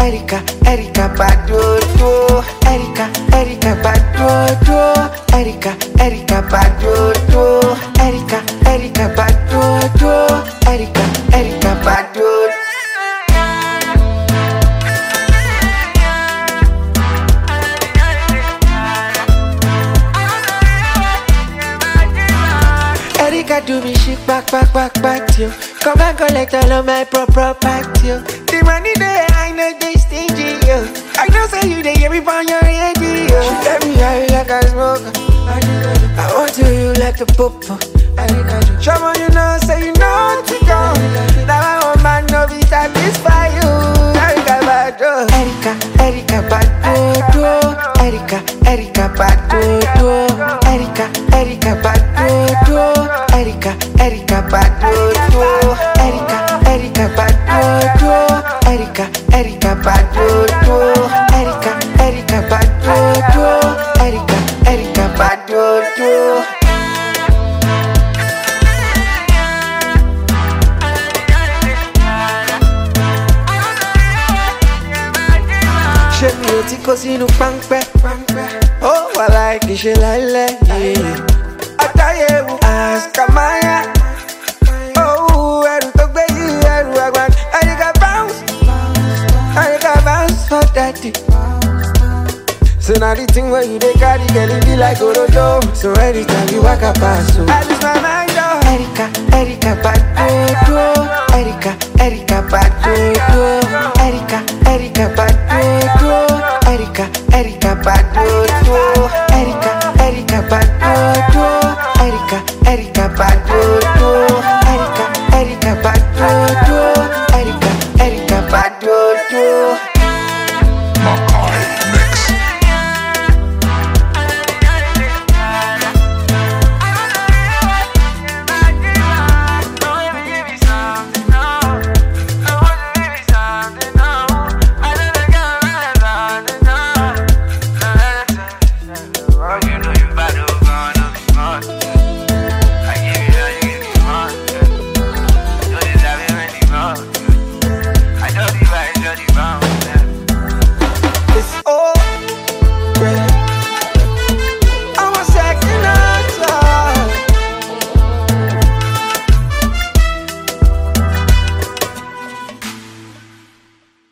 Erika, Erika Badodo, Erika, Erika Badodo, Erika, Erika Badodo, Erika, Erika Badodo, Erika, Erika Badodo. Erika do me shit back, you. Come and collect all of my property, yo. The money there, I know they stingy, yo. I know say you they hear me on your radio. She tell me how you like a smoker. I want you like a popo. Show me you know, say you know to go. Now I want man no be satisfy you. Erika Bado, Erika, Erika Bado, Erika, Erika Bado, Erika, Erika Bado, Erika, Erika Bado, Erika, Erika Bado, Erika, Erika Bado, Erika, Erika Bado, Erika, Erika Bado. Ṣé mi ò ti kó sínú páńpẹ́? Ó wà láìkí ṣe láìlẹ́ yìí. Àtàyẹ̀wò àṣkàmáyà. Ó ẹrù tó gbé yìí ẹrù àgbàn. Erika bounce for daddy. So now the thing where you dey carry girl it be like Orodo. So anytime you walk past, so I lose my mind, oh. Erika, Erika Badodo, Erika, Erika Badodo, Erika, Erika Badodo, Erika, Erika Badodo, Erika, Erika Badodo, Erika, Erika Badodo, Erika, Erika Badodo, Erika, Erika Badodo.